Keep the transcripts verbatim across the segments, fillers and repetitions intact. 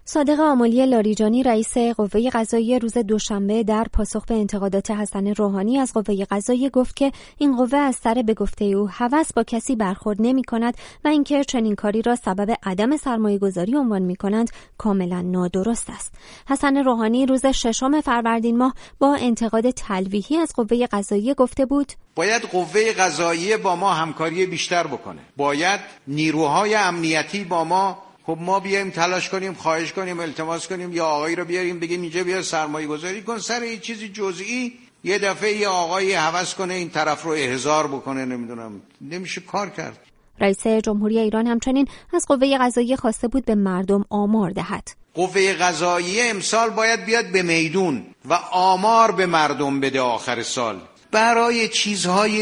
صادق آملی لاریجانی رئیس قوه قضاییه روز دوشنبه در پاسخ به انتقادات حسن روحانی از قوه قضاییه گفت که این قوه از سر به گفته او هوس با کسی برخورد نمی‌کند و اینکه چنین کاری را سبب عدم سرمایه‌گذاری عنوان می‌کنند کاملا نادرست است. حسن روحانی روز ششم فروردین ماه با انتقاد تلویحی از قوه قضاییه گفته بود: باید قوه قضاییه با ما همکاری بیشتر بکنه. باید نیروهای امنیتی با ما خب ما بیایم تلاش کنیم، خواهش کنیم، التماس کنیم، یا آقایی رو بیاریم بگیم اینجا بیا سرمایه گذاری کن سر یه چیزی جزئی، یه دفعه یه آقایی هوس کنه این طرف رو احضار بکنه، نمیدونم، نمیشه کار کرد. رئیس جمهوری ایران همچنین از قوه قضاییه خواسته بود به مردم آمار دهد. قوه قضاییه امسال باید بیاد به میدون و آمار به مردم بده آخر سال. برای چیزهای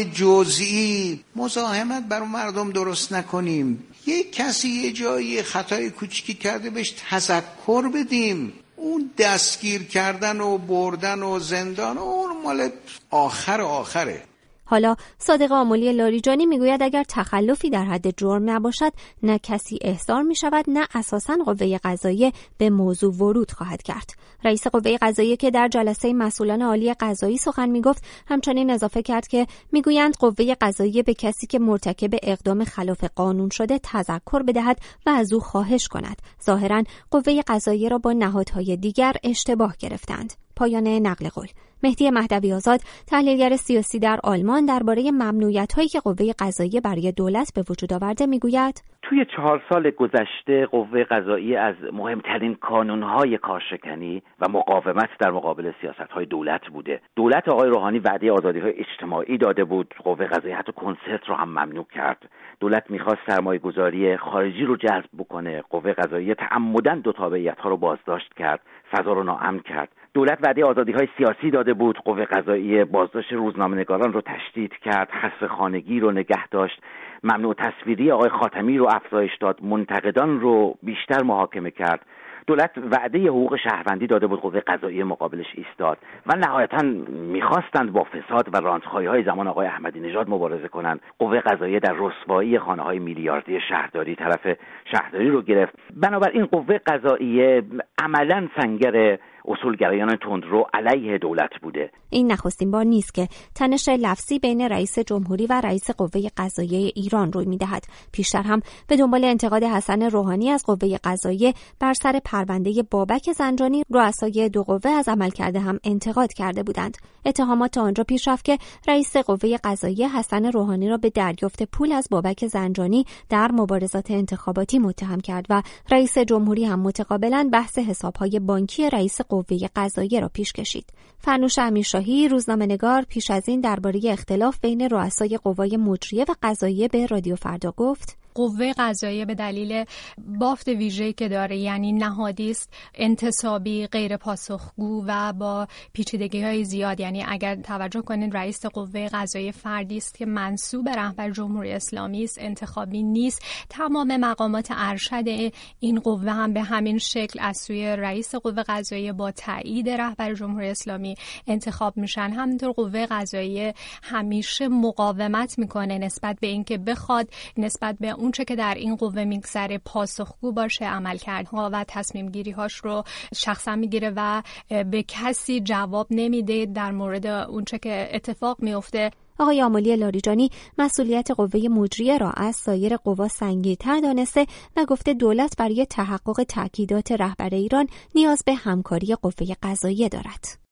جزئی مزاحمت برای مردم درست نکنیم. یک کسی یه جایی خطای کوچیکی کرده بهش تذکر بدیم. اون دستگیر کردن و بردن و زندان اون مال آخر آخره. حالا صادق آملی لاریجانی میگوید اگر تخلفی در حد جرم نباشد نه کسی احضار می شود نه اساساً قوه قضاییه به موضوع ورود خواهد کرد. رئیس قوه قضاییه که در جلسه مسئولان عالی قضایی سخن می گفت همچنین اضافه کرد که میگویند قوه قضاییه به کسی که مرتکب اقدام خلاف قانون شده تذکر بدهد و از او خواهش کند. ظاهراً قوه قضاییه را با نهادهای دیگر اشتباه گرفتند. پایان نقل قول. مهدی مهدوی آزاد، تحلیلگر سیاسی در آلمان، درباره ممنوعیت‌هایی که قوه قضاییه برای دولت به وجود آورده میگوید: توی چهار سال گذشته قوه قضاییه از مهمترین کانون‌های کارشکنی و مقاومت در مقابل سیاست‌های دولت بوده. دولت آقای روحانی وعده آزادی‌های اجتماعی داده بود، قوه قضاییه حتی کنسرت رو هم ممنوع کرد. دولت می‌خواست سرمایه‌گذاری خارجی رو جذب بکنه، قوه قضاییه تعمداً دو تابعیت‌ها رو بازداشت کرد، فضا رو ناامن کرد. دولت وعده آزادی‌های سیاسی داده بود، قوه قضاییه بازداشت روزنامه‌نگاران رو تشدید کرد، حبس خانگی رو نگه داشت، ممنوع تصویری آقای خاتمی رو افزایش داد، منتقدان رو بیشتر محاکمه کرد. دولت وعده حقوق شهروندی داده بود، قوه قضاییه مقابلش ایستاد و نهایتاً می‌خواستند با فساد و رانت‌خواهی‌های زمان آقای احمدی نژاد مبارزه کنند. قوه قضاییه در رسوایی خانه‌های میلیاردی شهرداری طرف شهرداری رو گرفت. بنابراین قوه قضاییه عملاً سنگر اصولگرایان تندرو علیه دولت بوده. این نخستین بار نیست که تنش لفظی بین رئیس جمهوری و رئیس قوه قضاییه ایران روی می‌دهد. پیشتر هم به دنبال انتقاد حسن روحانی از قوه قضاییه بر سر پرونده بابک زنجانی، رؤسای دو قوه از عملکرد هم انتقاد کرده بودند. اتهامات تا آنجا پیش رفت که رئیس قوه قضاییه حسن روحانی را به دریافت پول از بابک زنجانی در مبارزات انتخاباتی متهم کرد و رئیس جمهوری هم متقابلاً بحث حساب‌های بانکی رئیس قوه قضاییه را پیش کشید. فرنوش امیرشاهی، روزنامه‌نگار، پیش از این درباره اختلاف بین رؤسای قوای مجریه و قضاییه به رادیو فردا گفت: قوه قضاییه به دلیل بافت ویژه‌ای که داره، یعنی نهادی است انتصابی، غیر پاسخگو و با پیچیدگی‌های زیاد. یعنی اگر توجه کنین رئیس قوه قضاییه فردی است که منسوب به رهبر جمهوری اسلامی است، انتخابی نیست. تمام مقامات ارشد این قوه هم به همین شکل از سوی رئیس قوه قضاییه با تایید رهبر جمهوری اسلامی انتخاب میشن. همینطور قوه قضاییه همیشه مقاومت میکنه نسبت به اینکه بخواد نسبت به اون چه که در این قوه میگذره پاسخگو باشه، عملکردها و تصمیم گیری هاش رو شخصا میگیره و به کسی جواب نمیده در مورد اون چه که اتفاق میفته. آقای آملی لاریجانی مسئولیت قوه مجریه را از سایر قوا سنگین‌تر دانسته و گفته دولت برای تحقق تاکیدات رهبر ایران نیاز به همکاری قوه قضاییه دارد.